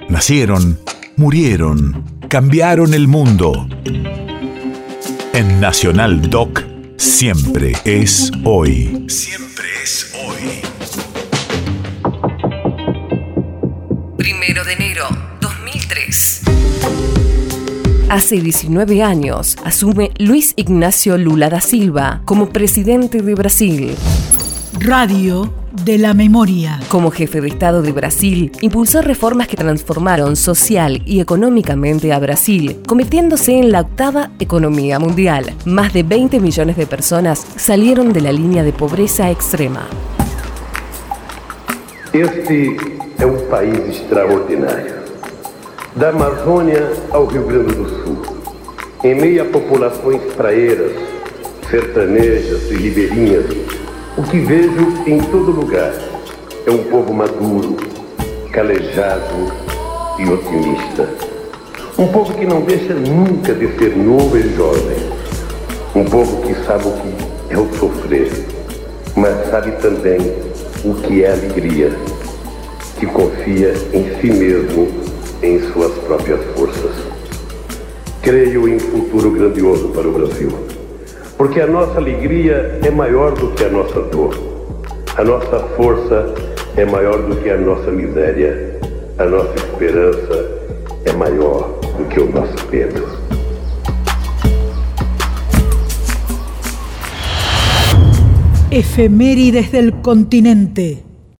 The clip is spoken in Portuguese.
Nacieron, murieron, cambiaron el mundo. En Nacional Doc, siempre es hoy. Siempre es hoy. 1 de enero 2003. Hace 19 años asume Luiz Inácio Lula da Silva como presidente de Brasil. Radio de la memoria. Como jefe de Estado de Brasil, impulsó reformas que transformaron social y económicamente a Brasil, convirtiéndose en la 8ª economía mundial. Más de 20 millones de personas salieron de la línea de pobreza extrema. Este é um país extraordinário. Da Amazônia ao Rio Grande do Sul, em meio a populações praeiras, sertanejas e ribeirinhas, o que vejo em todo lugar é um povo maduro, calejado e otimista. Um povo que não deixa nunca de ser novo e jovem. Um povo que sabe o que é o sofrer, mas sabe também o que é alegria, que confia em si mesmo, em suas próprias forças. Creio em futuro grandioso para o Brasil, porque a nossa alegria é maior do que a nossa dor. A nossa força é maior do que a nossa miséria. A nossa esperança é maior do que o nosso medo. Efemérides del continente.